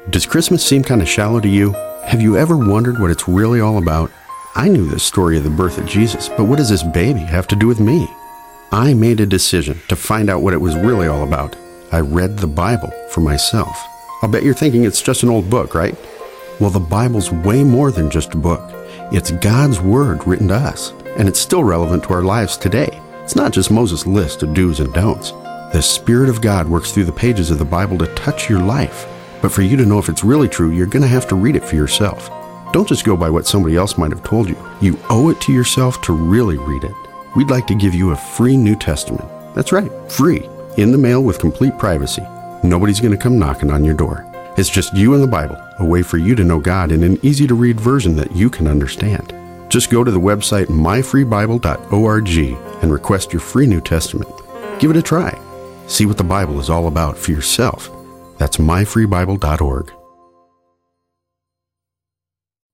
Does Christmas seem kind of shallow to you? Have you ever wondered what it's really all about? I knew the story of the birth of Jesus, but what does this baby have to do with me? I made a decision to find out what it was really all about. I read the Bible for myself. I'll bet you're thinking it's just an old book, right? Well, the Bible's way more than just a book. It's God's Word written to us, and it's still relevant to our lives today. It's not just Moses' list of do's and don'ts. The Spirit of God works through the pages of the Bible to touch your life. But for you to know if it's really true, you're going to have to read it for yourself. Don't just go by what somebody else might have told you. You owe it to yourself to really read it. We'd like to give you a free New Testament. That's right, free. In the mail with complete privacy. Nobody's going to come knocking on your door. It's just you and the Bible, a way for you to know God in an easy-to-read version that you can understand. Just go to the website myfreebible.org and request your free New Testament. Give it a try. See what the Bible is all about for yourself. That's myfreebible.org.